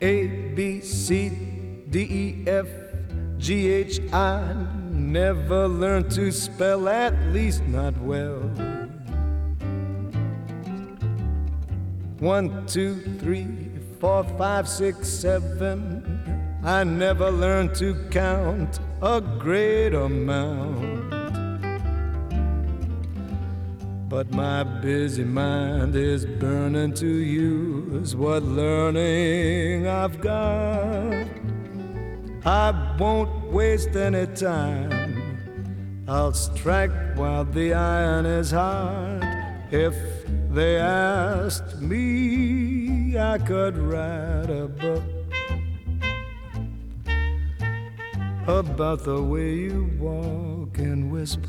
A, B, C, D, E, F, G, H, I never learned to spell, at least not well. 1, 2, 3, 4, 5, 6, 7. I never learned to count a great amount. But my busy mind is burning to use what learning I've got. I won't waste any time. I'll strike while the iron is hot. If they asked me, I could write a book about the way you walk and whisper